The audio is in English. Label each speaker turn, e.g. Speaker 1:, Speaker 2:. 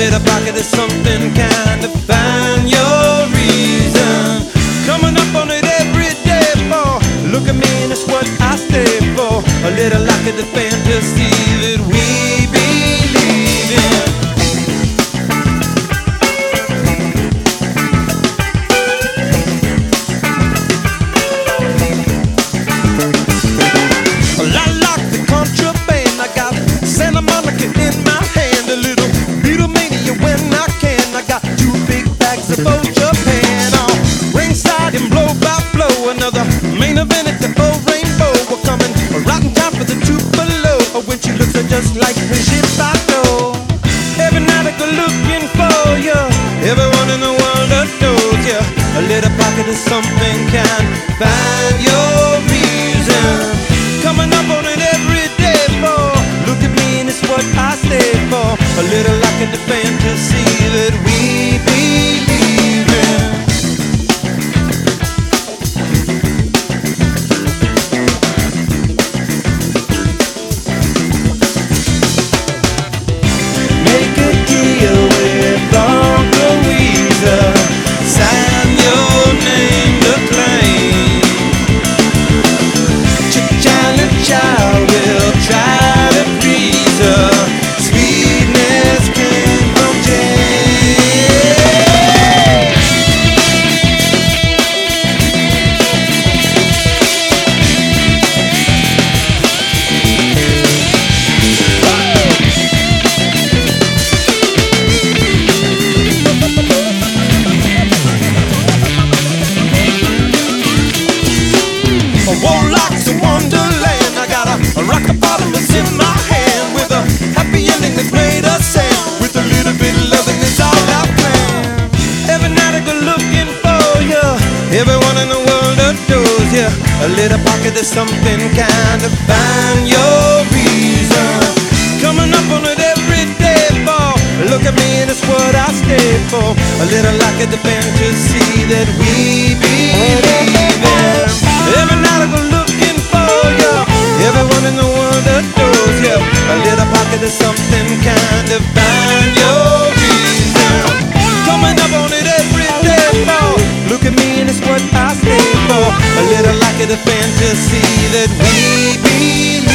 Speaker 1: little pocket of something kind of find your reason. Coming up on it every day for look at me and it's what I stay for. A little like the fantasy that we believe in. I like the contraband. I got Santa Monica in my hand. A little Beatlemania when I can. I got 2 big bags of old Japan on ringside and blow by blow. Another main event at the old Rainbow. We're coming right in time for the 2 below. When she looks just like Brigitte Bardot. Every night I go looking for you. Everyone in the world adores you. A little pocket of something can find your reason. Coming up on it every day for look at me and it's what I stay for. A little like the fantasy that we believe in. Make a deal with Uncle Weezer. Sign your name to claim. China child will try to please her. Sweetness came from Jane. Warlocks in Wonderland. I got a rock the bottomless in my hand with a happy ending that made us sad. With a little bit of loving, it's all I plan. Every night I go looking for you. Everyone in the world adores you. A little pocket of something kind of find your reason. Coming up on it every day for look at me and it's what I stay for. A little like the fantasy that we believe in. Every night I go looking for you. Everyone in the world adores you. A little pocket of something kind of find your reason. Coming up on it every day for look at me and it's what I stay for. A little like the fantasy that we believe.